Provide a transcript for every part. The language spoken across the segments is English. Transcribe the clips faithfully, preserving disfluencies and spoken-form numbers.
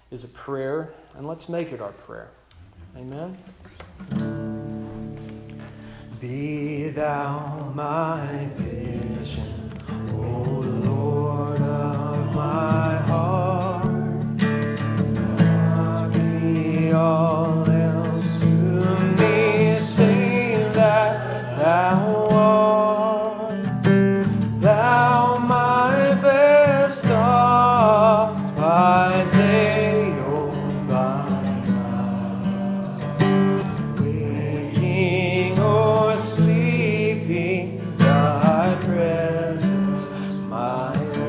is a prayer, and let's make it our prayer. Amen. Be thou my vision, O Lord of my heart. To be all else to me, save that thou art. Thou my best thought by day or by night. Waking or sleeping, thy presence my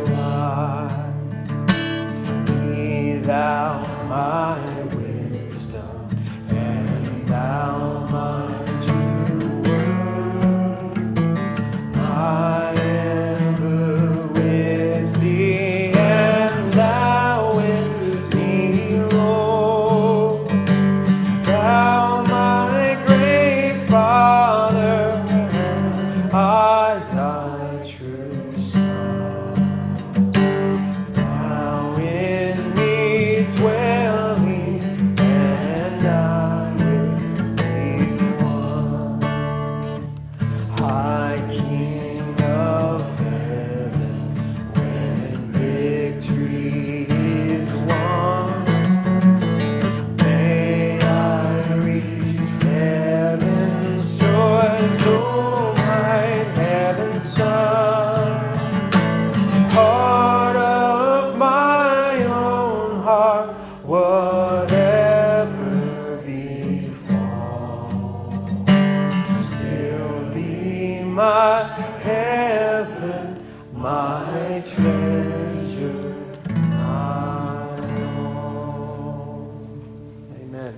life. Be thou my wisdom, and thou my true word. I ever with thee, and thou with me, Lord. Thou my great Father, and I thy true Son. Thou in me dwelling, and I with thee one. High King of heaven, when victory is won, may I reach heaven's joys, oh my heaven's Son. Heart of my own heart, whatever befall, still be my heaven, my treasure, my all. Amen.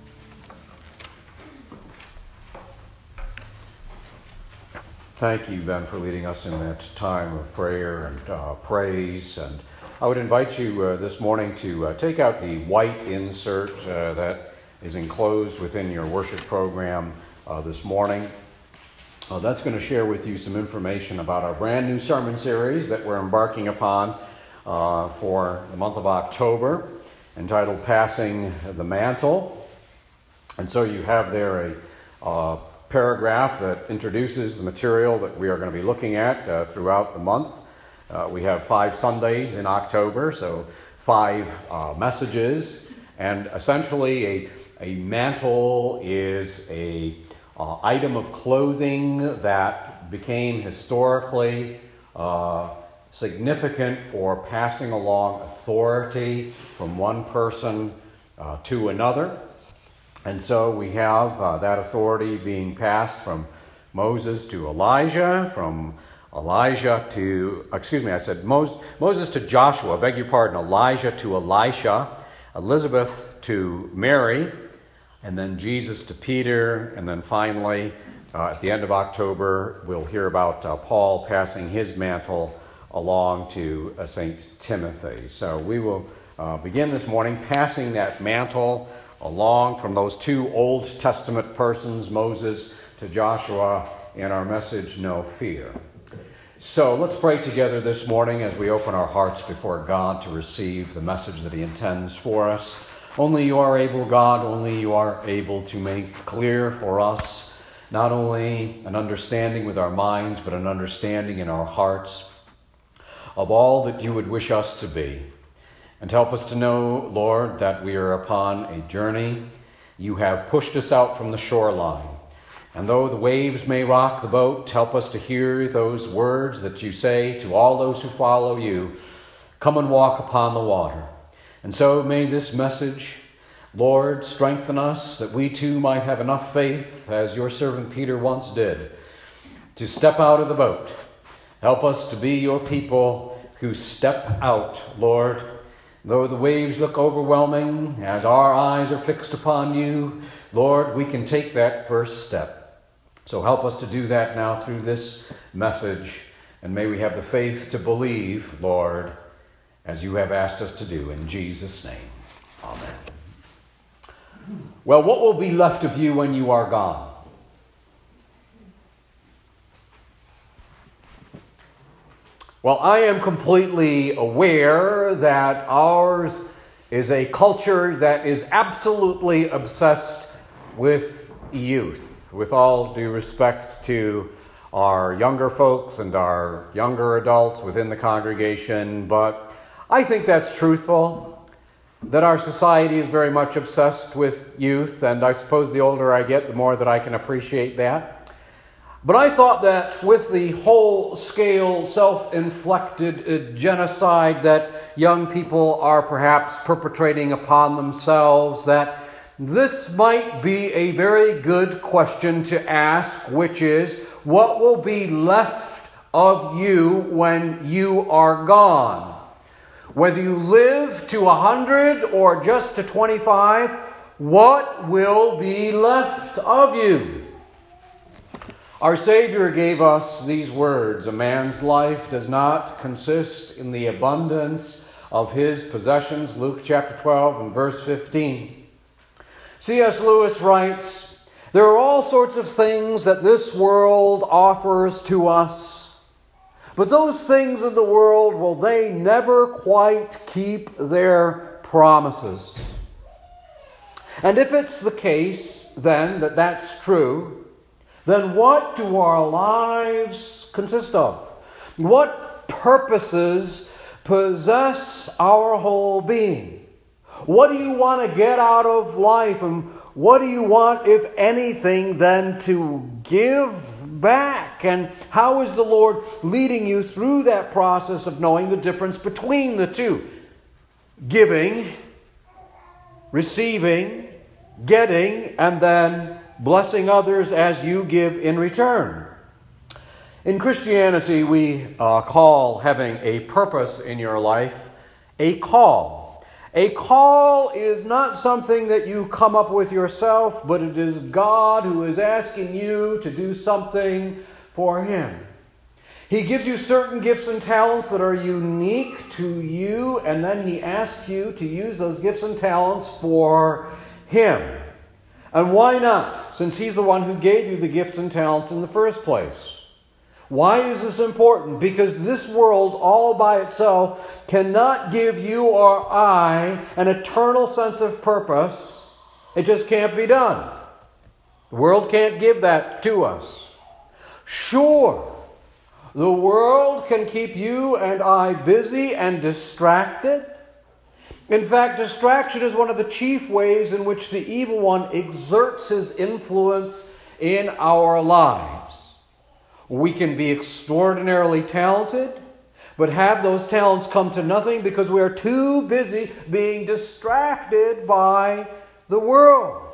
Thank you, Ben, for leading us in that time of prayer and uh, praise. And I would invite you uh, this morning to uh, take out the white insert uh, that is enclosed within your worship program uh, this morning. Uh, that's going to share with you some information about our brand new sermon series that we're embarking upon uh, for the month of October, entitled Passing the Mantle. And so you have there a uh, paragraph that introduces the material that we are going to be looking at uh, throughout the month. Uh, we have five Sundays in October, so five uh, messages. And essentially a, a mantle is a uh, item of clothing that became historically uh, significant for passing along authority from one person uh, to another. And so we have uh, that authority being passed from Moses to Elijah, from Elijah to, excuse me, I said Moses, Moses to Joshua, beg your pardon, Elijah to Elisha, Elizabeth to Mary, and then Jesus to Peter, and then finally, uh, at the end of October, we'll hear about uh, Paul passing his mantle along to uh, Saint Timothy. So we will uh, begin this morning passing that mantle along from those two Old Testament persons, Moses to Joshua, in our message, No Fear. So let's pray together this morning as we open our hearts before God to receive the message that He intends for us. Only you are able, God, only you are able to make clear for us not only an understanding with our minds, but an understanding in our hearts of all that you would wish us to be. And help us to know, Lord, that we are upon a journey. You have pushed us out from the shoreline. And though the waves may rock the boat, help us to hear those words that you say to all those who follow you, come and walk upon the water. And so may this message, Lord, strengthen us that we too might have enough faith, as your servant Peter once did, to step out of the boat. Help us to be your people who step out, Lord. Though the waves look overwhelming, as our eyes are fixed upon you, Lord, we can take that first step. So help us to do that now through this message, and may we have the faith to believe, Lord, as you have asked us to do. In Jesus' name, amen. Well, what will be left of you when you are gone? Well, I am completely aware that ours is a culture that is absolutely obsessed with youth. With all due respect to our younger folks and our younger adults within the congregation, but I think that's truthful, that our society is very much obsessed with youth, and I suppose the older I get, the more that I can appreciate that. But I thought that with the whole-scale, self-inflicted genocide that young people are perhaps perpetrating upon themselves, that this might be a very good question to ask, which is, what will be left of you when you are gone? Whether you live to a hundred or just to twenty-five, what will be left of you? Our Savior gave us these words: a man's life does not consist in the abundance of his possessions. Luke chapter twelve and verse fifteen. C S Lewis writes, there are all sorts of things that this world offers to us, but those things in the world, well, they never quite keep their promises. And if it's the case, then, that that's true, then what do our lives consist of? What purposes possess our whole being? What do you want to get out of life? And what do you want, if anything, then to give back? And how is the Lord leading you through that process of knowing the difference between the two? Giving, receiving, getting, and then blessing others as you give in return. In Christianity, we uh, call having a purpose in your life a call. A call is not something that you come up with yourself, but it is God who is asking you to do something for Him. He gives you certain gifts and talents that are unique to you, and then He asks you to use those gifts and talents for Him. And why not? Since He's the one who gave you the gifts and talents in the first place. Why is this important? Because this world all by itself cannot give you or I an eternal sense of purpose. It just can't be done. The world can't give that to us. Sure, the world can keep you and I busy and distracted. In fact, distraction is one of the chief ways in which the evil one exerts his influence in our lives. We can be extraordinarily talented, but have those talents come to nothing because we are too busy being distracted by the world.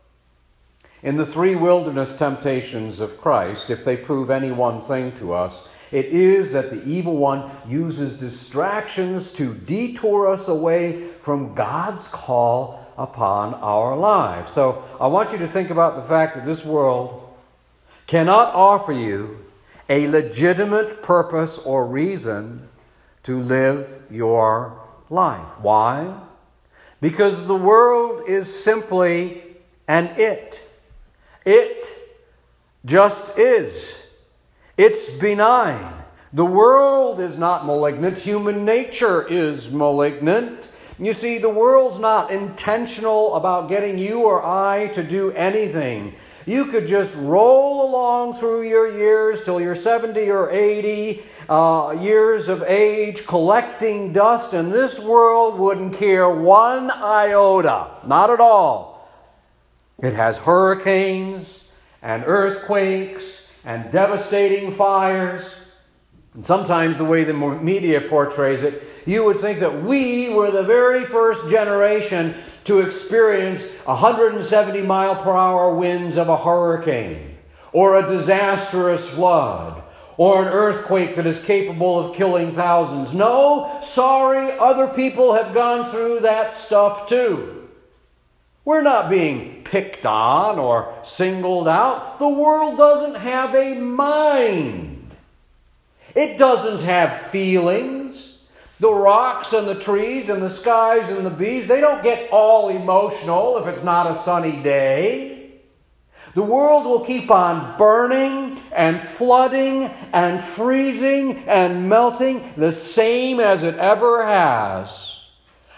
In the three wilderness temptations of Christ, if they prove any one thing to us, it is that the evil one uses distractions to detour us away from God's call upon our lives. So I want you to think about the fact that this world cannot offer you a legitimate purpose or reason to live your life. Why? Because the world is simply an it. It just is. It's benign. The world is not malignant. Human nature is malignant. You see, the world's not intentional about getting you or I to do anything. You could just roll along through your years till you're seventy or eighty uh, years of age collecting dust, and this world wouldn't care one iota. Not at all. It has hurricanes and earthquakes and devastating fires. And sometimes the way the media portrays it, you would think that we were the very first generation to experience one hundred seventy mile per hour winds of a hurricane, or a disastrous flood, or an earthquake that is capable of killing thousands. No, sorry, other people have gone through that stuff too. We're not being picked on or singled out. The world doesn't have a mind. It doesn't have feelings. The rocks and the trees and the skies and the bees, they don't get all emotional if it's not a sunny day. The world will keep on burning and flooding and freezing and melting the same as it ever has.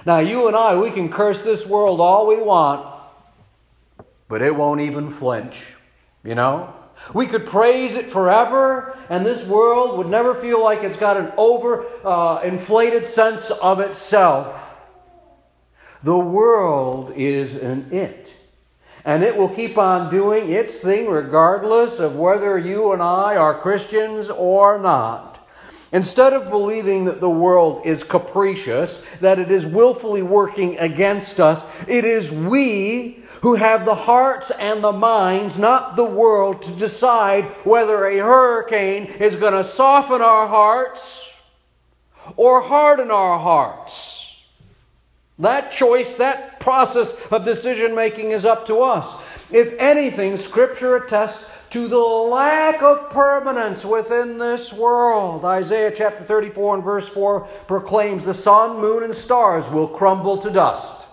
Now, you and I, we can curse this world all we want, but it won't even flinch, you know? We could praise it forever, and this world would never feel like it's got an over uh, inflated sense of itself. The world is an it, and it will keep on doing its thing regardless of whether you and I are Christians or not. Instead of believing that the world is capricious, that it is willfully working against us, it is we who have the hearts and the minds, not the world, to decide whether a hurricane is going to soften our hearts or harden our hearts. That choice, that process of decision making is up to us. If anything, Scripture attests to the lack of permanence within this world. Isaiah chapter thirty-four and verse four proclaims the sun, moon, and stars will crumble to dust.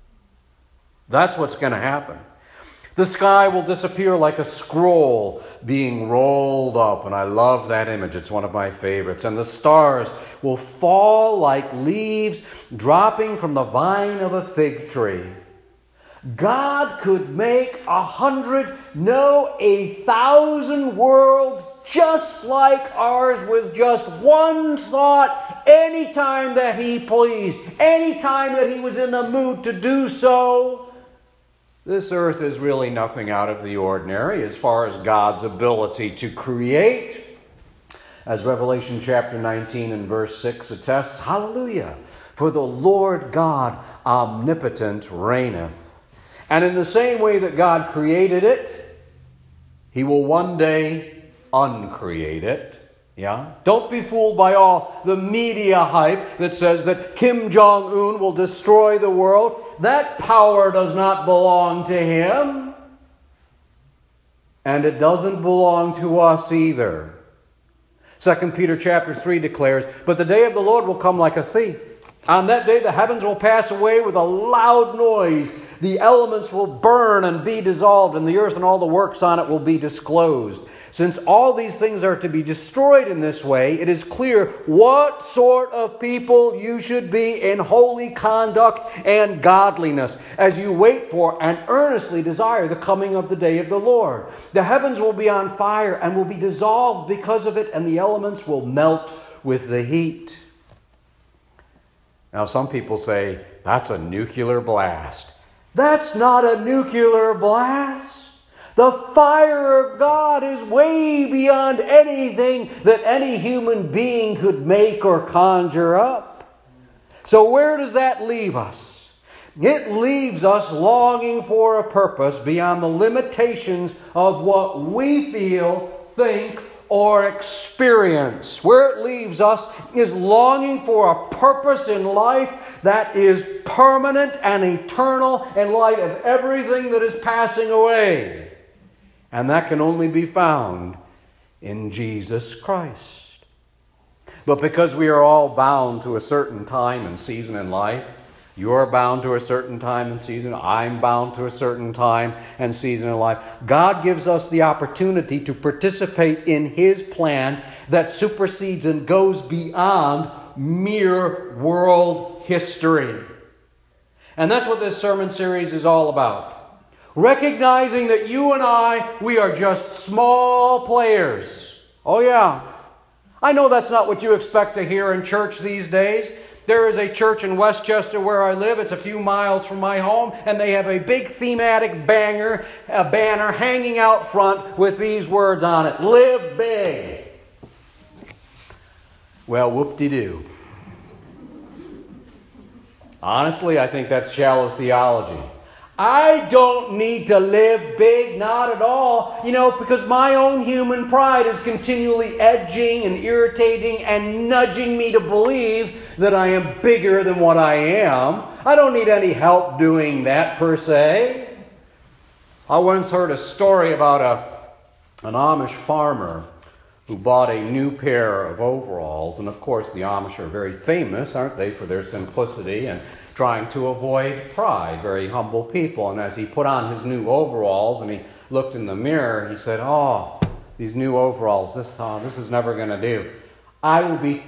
That's what's going to happen. The sky will disappear like a scroll being rolled up, and I love that image. It's one of my favorites. And the stars will fall like leaves dropping from the vine of a fig tree. God could make a hundred, no, a thousand worlds just like ours with just one thought anytime that He pleased, anytime that He was in the mood to do so. This earth is really nothing out of the ordinary as far as God's ability to create. As Revelation chapter nineteen and verse six attests, hallelujah, for the Lord God omnipotent reigneth. And in the same way that God created it, He will one day uncreate it. Yeah? Don't be fooled by all the media hype that says that Kim Jong-un will destroy the world. That power does not belong to him. And it doesn't belong to us either. Second Peter chapter three declares, but the day of the Lord will come like a thief. On that day the heavens will pass away with a loud noise. The elements will burn and be dissolved, and the earth and all the works on it will be disclosed. Since all these things are to be destroyed in this way, it is clear what sort of people you should be in holy conduct and godliness as you wait for and earnestly desire the coming of the day of the Lord. The heavens will be on fire and will be dissolved because of it, and the elements will melt with the heat. Now, some people say, that's a nuclear blast. That's not a nuclear blast. The fire of God is way beyond anything that any human being could make or conjure up. So where does that leave us? It leaves us longing for a purpose beyond the limitations of what we feel, think, or experience. Where it leaves us is longing for a purpose in life that is permanent and eternal in light of everything that is passing away. And that can only be found in Jesus Christ. But because we are all bound to a certain time and season in life, you are bound to a certain time and season, I'm bound to a certain time and season in life, God gives us the opportunity to participate in His plan that supersedes and goes beyond mere world history. And that's what this sermon series is all about. Recognizing that you and I, we are just small players. Oh yeah. I know that's not what you expect to hear in church these days. There is a church in Westchester where I live. It's a few miles from my home. And they have a big thematic banger, a banner hanging out front with these words on it. Live big. Well, whoop-de-doo. Honestly, I think that's shallow theology. I don't need to live big, not at all, you know, because my own human pride is continually edging and irritating and nudging me to believe that I am bigger than what I am. I don't need any help doing that per se. I once heard a story about a, an Amish farmer who bought a new pair of overalls. And of course, the Amish are very famous, aren't they, for their simplicity and trying to avoid pride, very humble people. And as he put on his new overalls and he looked in the mirror, he said, oh, these new overalls, this, uh, this is never going to do. I will be,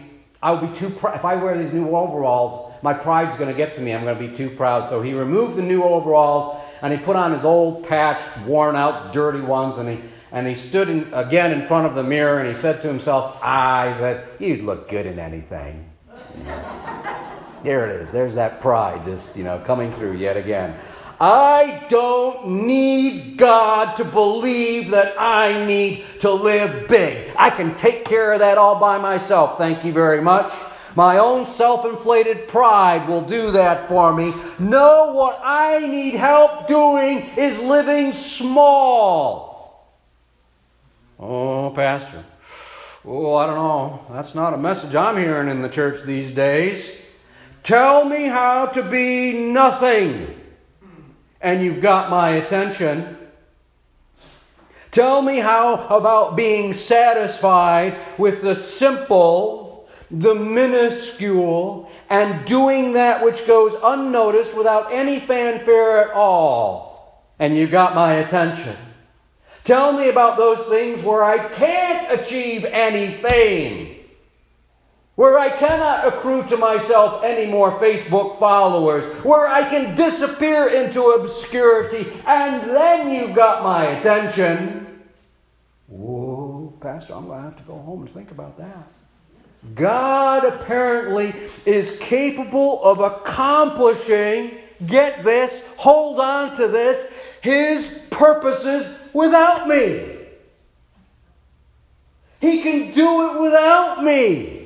I would be too proud. If I wear these new overalls, my pride's going to get to me. I'm going to be too proud. So he removed the new overalls and he put on his old patched, worn out, dirty ones, and he and he stood in, again in front of the mirror and he said to himself, ah, he said, you'd look good in anything. You know. There it is. There's that pride just, you know, coming through yet again. I don't need God to believe that I need to live big. I can take care of that all by myself. Thank you very much. My own self-inflated pride will do that for me. No, what I need help doing is living small. Oh, Pastor. Oh, I don't know. That's not a message I'm hearing in the church these days. Tell me how to be nothing. And you've got my attention. Tell me how about being satisfied with the simple, the minuscule, and doing that which goes unnoticed without any fanfare at all. And you've got my attention. Tell me about those things where I can't achieve any fame. Where I cannot accrue to myself any more Facebook followers, where I can disappear into obscurity, and then you've got my attention. Whoa, Pastor, I'm going to have to go home and think about that. God apparently is capable of accomplishing, get this, hold on to this, His purposes without me. He can do it without me.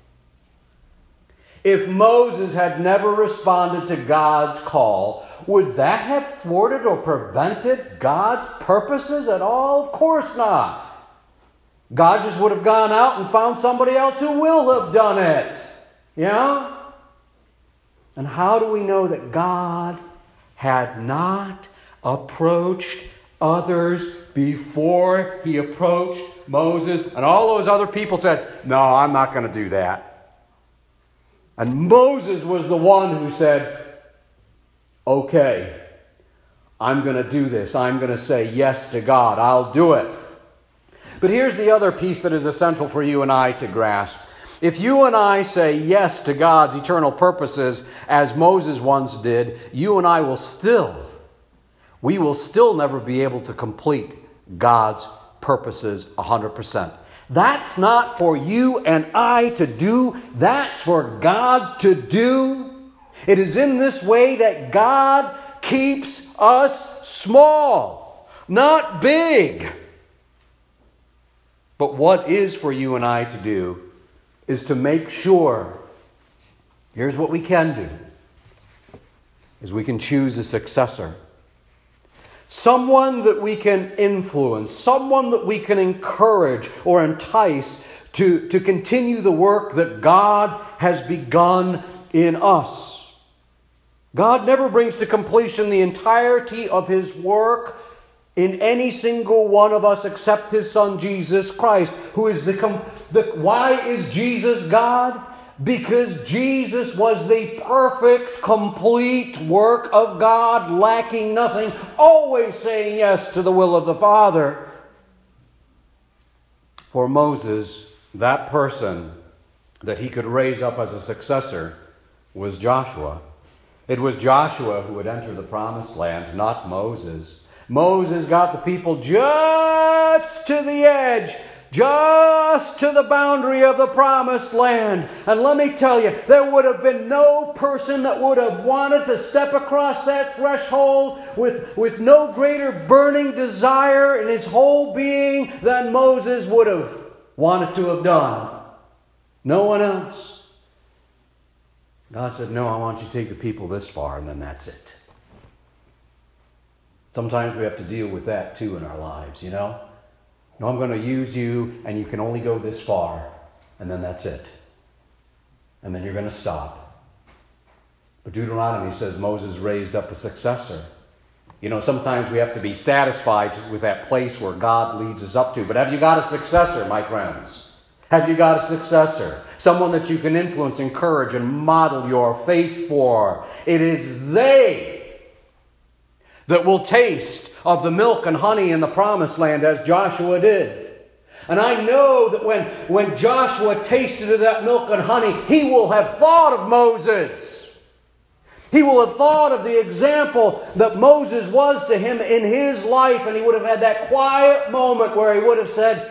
If Moses had never responded to God's call, would that have thwarted or prevented God's purposes at all? Of course not. God just would have gone out and found somebody else who will have done it. Yeah? And how do we know that God had not approached others before He approached Moses? And all those other people said, no, I'm not going to do that. And Moses was the one who said, okay, I'm going to do this. I'm going to say yes to God. I'll do it. But here's the other piece that is essential for you and I to grasp. If you and I say yes to God's eternal purposes, as Moses once did, you and I will still, we will still never be able to complete God's purposes one hundred percent. That's not for you and I to do. That's for God to do. It is in this way that God keeps us small, not big. But what is for you and I to do is to make sure, here's what we can do, is we can choose a successor. Someone that we can influence, someone that we can encourage or entice to, to continue the work that God has begun in us. God never brings to completion the entirety of His work in any single one of us except His Son Jesus Christ, who is the, the why is Jesus God? Because Jesus was the perfect, complete work of God, lacking nothing, always saying yes to the will of the Father. For Moses, that person that he could raise up as a successor was Joshua. It was Joshua who would enter the promised land, not Moses. Moses got the people just to the edge, just to the boundary of the promised land. And let me tell you, there would have been no person that would have wanted to step across that threshold with, with no greater burning desire in his whole being than Moses would have wanted to have done. No one else. God said, no, I want you to take the people this far, and then that's it. Sometimes we have to deal with that too in our lives, you know? No, I'm going to use you, and you can only go this far, and then that's it. And then you're going to stop. But Deuteronomy says Moses raised up a successor. You know, sometimes we have to be satisfied with that place where God leads us up to. But have you got a successor, my friends? Have you got a successor? Someone that you can influence, encourage, and model your faith for. It is they that will taste of the milk and honey in the promised land as Joshua did. And I know that when, when Joshua tasted of that milk and honey, he will have thought of Moses. He will have thought of the example that Moses was to him in his life, and he would have had that quiet moment where he would have said,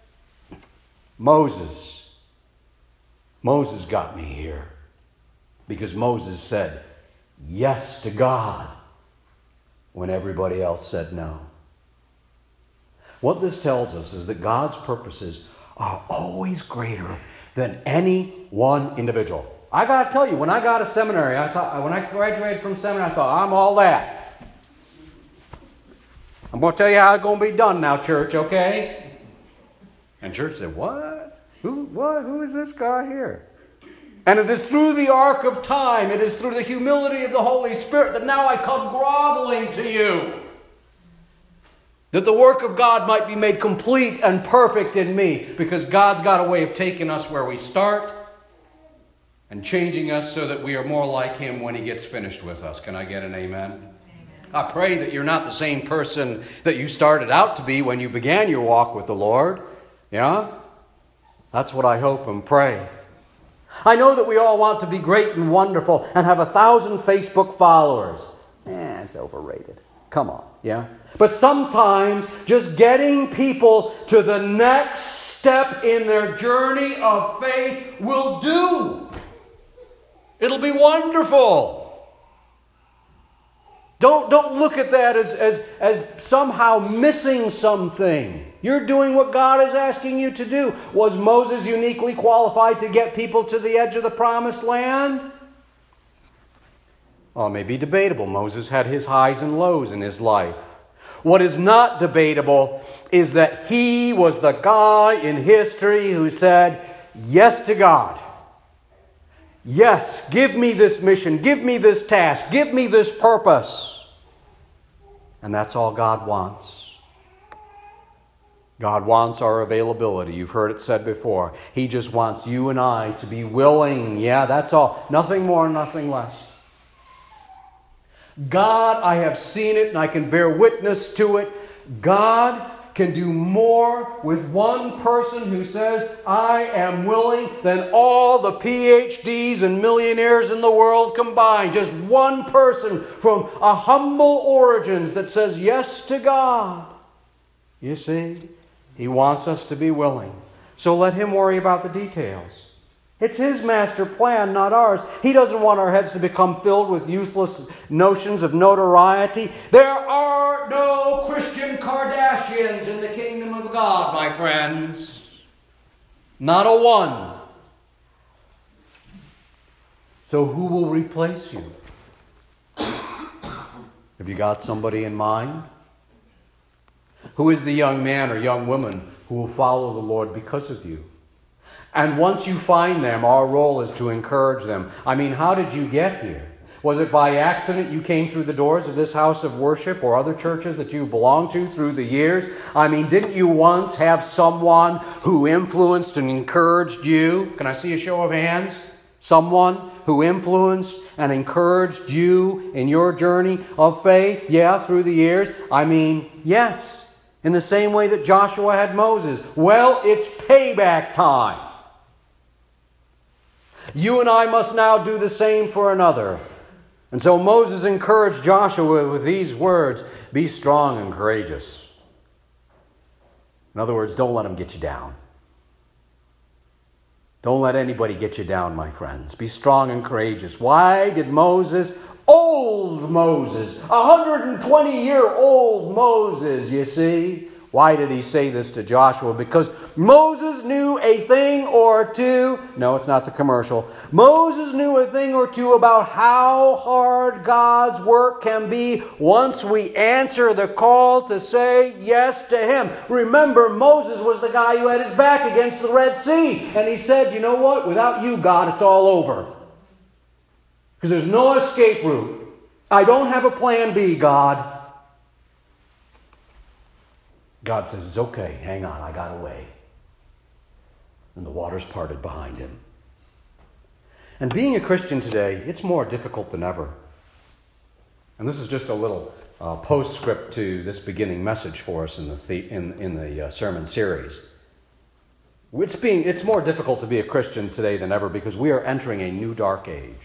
Moses, Moses got me here. Because Moses said yes to God when everybody else said no. What this tells us is that God's purposes are always greater than any one individual. I got to tell you, when I got to seminary, I thought, when I graduated from seminary, I thought, I'm all that. I'm going to tell you how it's going to be done now, church, okay? And church said, what? Who, what? Who is this guy here? And it is through the arc of time, it is through the humility of the Holy Spirit that now I come groveling to you. That the work of God might be made complete and perfect in me. Because God's got a way of taking us where we start and changing us so that we are more like Him when He gets finished with us. Can I get an amen? Amen. I pray that you're not the same person that you started out to be when you began your walk with the Lord. Yeah? That's what I hope and pray. I know that we all want to be great and wonderful and have a thousand Facebook followers. Eh, it's overrated. Come on, yeah? But sometimes just getting people to the next step in their journey of faith will do. It'll be wonderful. Don't, don't look at that as, as, as somehow missing something. You're doing what God is asking you to do. Was Moses uniquely qualified to get people to the edge of the promised land? Well, it may be debatable. Moses had his highs and lows in his life. What is not debatable is that he was the guy in history who said yes to God. Yes, give me this mission, give me this task, give me this purpose. And that's all God wants. God wants our availability. You've heard it said before. He just wants you and I to be willing. Yeah, that's all. Nothing more, nothing less. God, I have seen it and I can bear witness to it. God can do more with one person who says, I am willing, than all the P H Ds and millionaires in the world combined. Just one person from a humble origins that says yes to God. You see, He wants us to be willing. So let Him worry about the details. It's His master plan, not ours. He doesn't want our heads to become filled with useless notions of notoriety. There are no Christian Kardashians in the kingdom of God, my friends. Not a one. So who will replace you? Have you got somebody in mind? Who is the young man or young woman who will follow the Lord because of you? And once you find them, our role is to encourage them. I mean, how did you get here? Was it by accident you came through the doors of this house of worship or other churches that you belonged to through the years? I mean, didn't you once have someone who influenced and encouraged you? Can I see a show of hands? Someone who influenced and encouraged you in your journey of faith? Yeah, through the years. I mean, yes. In the same way that Joshua had Moses. Well, it's payback time. You and I must now do the same for another. And so Moses encouraged Joshua with these words, be strong and courageous. In other words, don't let them get you down. Don't let anybody get you down, my friends. Be strong and courageous. Why did Moses, old Moses, one hundred twenty year old Moses, you see, why did he say this to Joshua? Because Moses knew a thing or two. No, it's not the commercial. Moses knew a thing or two about how hard God's work can be once we answer the call to say yes to Him. Remember, Moses was the guy who had his back against the Red Sea. And he said, you know what? Without you, God, it's all over. Because there's no escape route. I don't have a plan B, God. God says, it's okay, hang on, I got a way. And the waters parted behind him. And being a Christian today, it's more difficult than ever. And this is just a little uh, postscript to this beginning message for us in the, the in, in the uh, sermon series. It's, being, it's more difficult to be a Christian today than ever because we are entering a new dark age.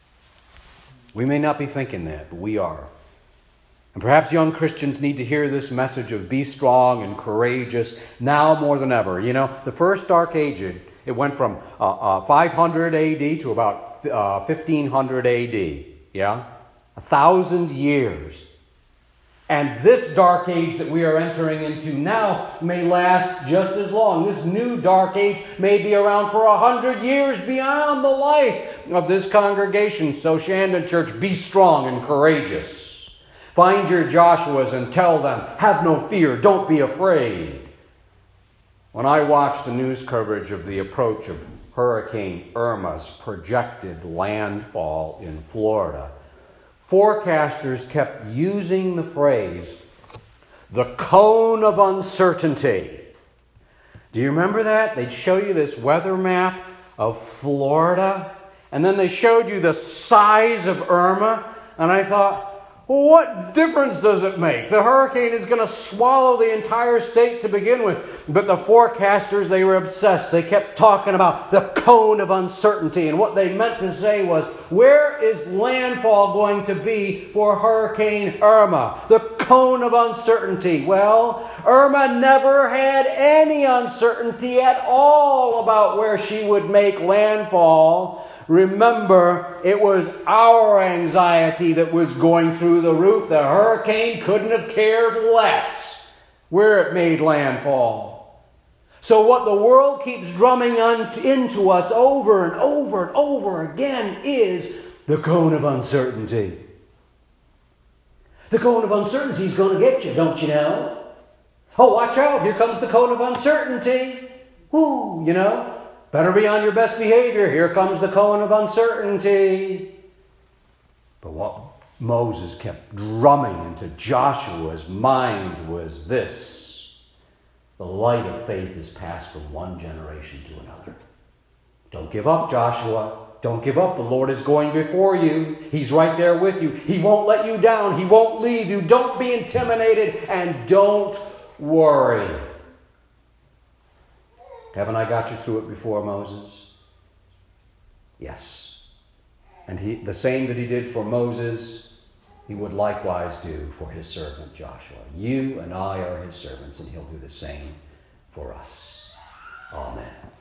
We may not be thinking that, but we are. And perhaps young Christians need to hear this message of be strong and courageous now more than ever. You know, the first dark age, it, it went from uh, uh, five hundred A D to about uh, fifteen hundred A D. Yeah? A thousand years. And this dark age that we are entering into now may last just as long. This new dark age may be around for a hundred years beyond the life of this congregation. So Shandon Church, be strong and courageous. Find your Joshuas and tell them, have no fear, don't be afraid. When I watched the news coverage of the approach of Hurricane Irma's projected landfall in Florida, forecasters kept using the phrase, the cone of uncertainty. Do you remember that? They'd show you this weather map of Florida, and then they showed you the size of Irma, and I thought, well, what difference does it make? The hurricane is going to swallow the entire state to begin with. But the forecasters, they were obsessed. They kept talking about the cone of uncertainty. And what they meant to say was, where is landfall going to be for Hurricane Irma? The cone of uncertainty. Well, Irma never had any uncertainty at all about where she would make landfall. Remember, it was our anxiety that was going through the roof. The hurricane couldn't have cared less where it made landfall. So what the world keeps drumming on into us over and over and over again is the cone of uncertainty. The cone of uncertainty is going to get you, don't you know? Oh, watch out, here comes the cone of uncertainty. Whoo, you know. Better be on your best behavior. Here comes the cone of uncertainty. But what Moses kept drumming into Joshua's mind was this. The light of faith is passed from one generation to another. Don't give up, Joshua. Don't give up. The Lord is going before you. He's right there with you. He won't let you down. He won't leave you. Don't be intimidated and don't worry. Haven't I got you through it before, Moses? Yes. And he, the same that he did for Moses, he would likewise do for his servant Joshua. You and I are his servants, and he'll do the same for us. Amen.